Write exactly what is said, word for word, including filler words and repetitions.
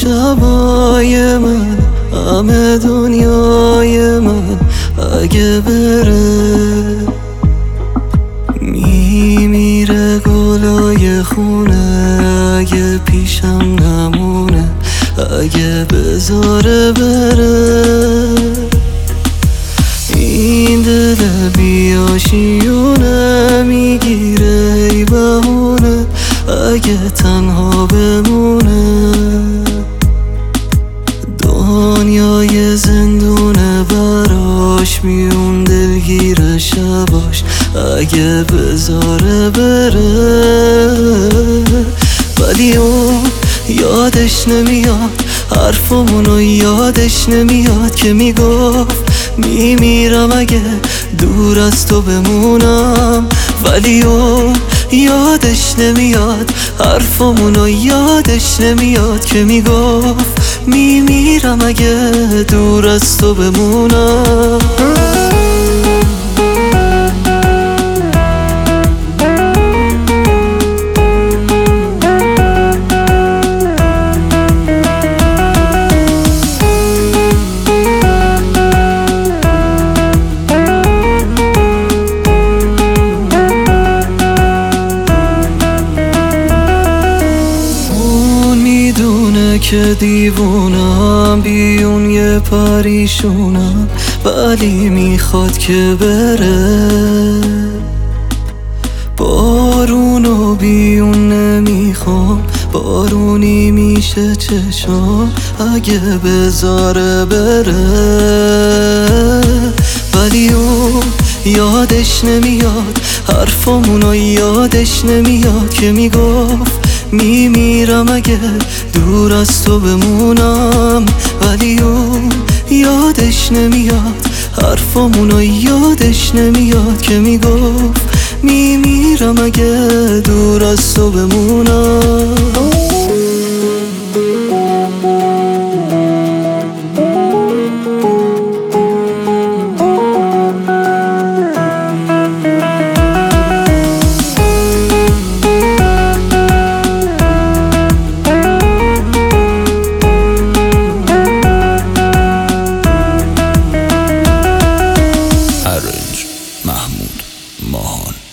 شبای من، همه دنیای من اگه بره میمیره گلای خونه. اگه پیشم نمونه، اگه بذاره بره این دل بیاشیونه میگیره ای بهونه اگه تنها بمونه. دنیای زندونه براش میون دلگیر شباش اگه بذاره بره. ولی اون یادش نمیاد، حرفمونو یادش نمیاد که میگفت میمیرم اگه دور از تو بمونم. ولی اون یادش نمیاد، حرفمونو یادش نمیاد که میگفت میمیرم اگه دور از تو بمونم. که دیوونم بیون یه پریشونم، ولی میخواد که بره. بارونو بیون نمیخوام، بارونی میشه چشام اگه بذاره بره. ولی اون یادش نمیاد، حرفمونو یادش نمیاد که میگفت میمیرم اگه دور از تو بمونم. ولی اون یادش نمیاد، حرفمونو یادش نمیاد که میگفت میمیرم اگه دور از تو بمونم. محمود ماهان.